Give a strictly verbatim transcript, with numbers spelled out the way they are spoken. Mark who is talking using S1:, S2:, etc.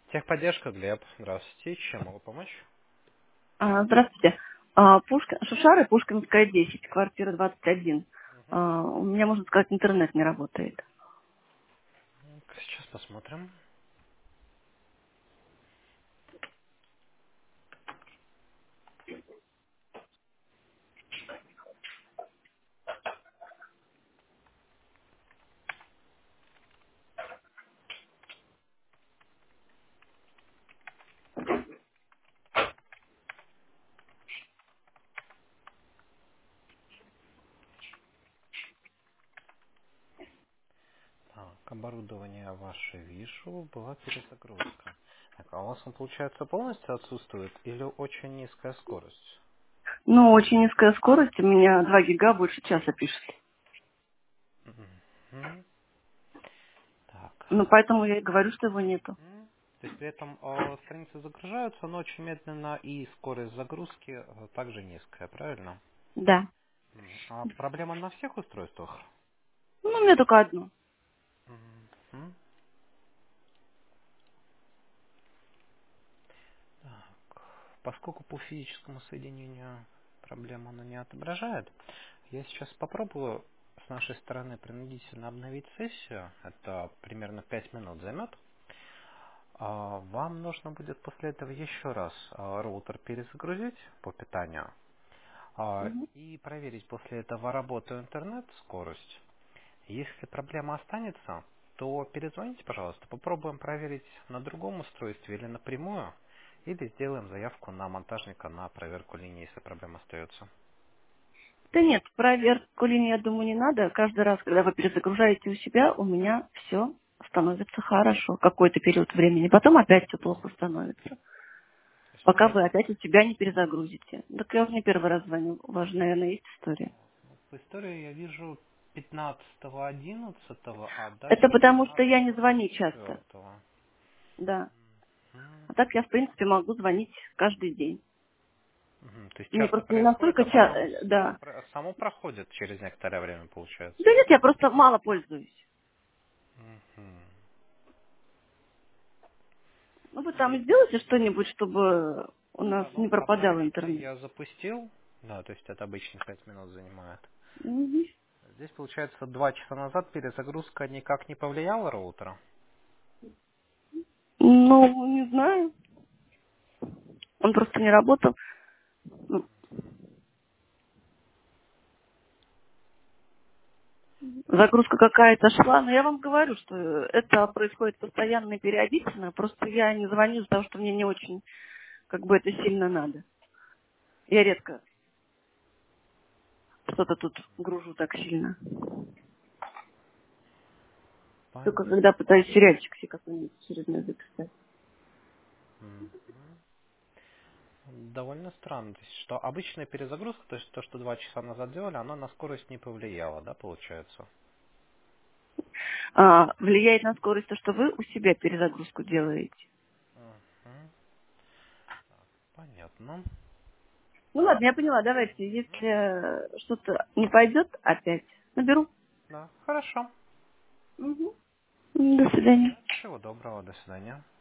S1: Техподдержка, Глеб. Здравствуйте. Чем могу помочь?
S2: А, Здравствуйте. А, Пушкин, Шушары, Пушкинская, десять, квартира двадцать один.
S1: Мгм.
S2: А, У меня, можно сказать, интернет не работает.
S1: Так, сейчас посмотрим. Так, оборудование ваше вижу, была перезагрузка. Так, а у вас он, получается, полностью отсутствует или очень низкая скорость?
S2: Ну, очень низкая скорость, у меня два гига больше часа пишет.
S1: Мгм. Так.
S2: Ну, поэтому я и говорю, что его нету.
S1: Мгм. То есть при этом э, страницы загружаются, но очень медленно, и скорость загрузки э, также низкая, правильно?
S2: Да.
S1: М, А проблема на всех устройствах?
S2: Ну, у меня только одно.
S1: Мгм. Так, поскольку по физическому соединению проблему она не отображает, я сейчас попробую с нашей стороны принудительно обновить сессию. Это примерно пять минут займет. А, Вам нужно будет после этого еще раз а, роутер перезагрузить по питанию а,
S2: Мгм.
S1: и проверить после этого работу интернет, скорость. Если проблема останется, то перезвоните, пожалуйста, попробуем проверить на другом устройстве или напрямую, или сделаем заявку на монтажника на проверку линии, если проблема остается.
S2: Да нет, проверку линии, я думаю, не надо. Каждый раз, когда вы перезагружаете у себя, у меня все становится хорошо. Какой-то период времени. Потом опять все плохо становится.
S1: То есть, ну,
S2: Пока
S1: за-
S2: вы опять у себя не перезагрузите. Так я уже не первый раз звоню. У вас же, наверное, есть история.
S1: в истории я вижу пятнадцатого одиннадцатого, а
S2: Это
S1: дальше
S2: потому, что я не
S1: тринадцатого
S2: звоню часто.
S1: четвёртого.
S2: Да.
S1: Мгм.
S2: А так я, в принципе, могу звонить каждый день.
S1: Мгм. То есть
S2: Мне
S1: часто
S2: просто не
S1: происходит,
S2: настолько
S1: а потом
S2: часто,
S1: само,
S2: да.
S1: про- само проходит через некоторое время, получается.
S2: Да нет, я просто мало пользуюсь.
S1: Мгм.
S2: Ну, вы там
S1: Здесь
S2: сделайте что-нибудь, чтобы у нас
S1: Да,
S2: не
S1: ну,
S2: пропадал
S1: обновление
S2: интернет.
S1: я запустил. Да, то есть это обычно пять минут занимает.
S2: Мгм.
S1: Здесь, получается, два часа назад перезагрузка никак не повлияла роутера.
S2: Ну, не знаю. Он просто не работал. Ну, загрузка какая-то шла, но я вам говорю, что это происходит постоянно и периодично. Просто я не звоню из-за того, что мне не очень, как бы, это сильно надо. Я редко что-то тут гружу так сильно. Только
S1: Понятно.
S2: когда пытаюсь сериальчик себе какой-нибудь очередной записать.
S1: Мгм. Довольно странно. То есть, что обычная перезагрузка, то есть то, что два часа назад делали, оно на скорость не повлияло, да, получается?
S2: А, влияет на скорость то, что вы у себя перезагрузку делаете.
S1: Мгм. Понятно.
S2: Ну ладно, я поняла, давайте, если э, что-то не пойдет, опять наберу.
S1: Да, хорошо.
S2: Мгм. До свидания.
S1: Всего доброго, до свидания.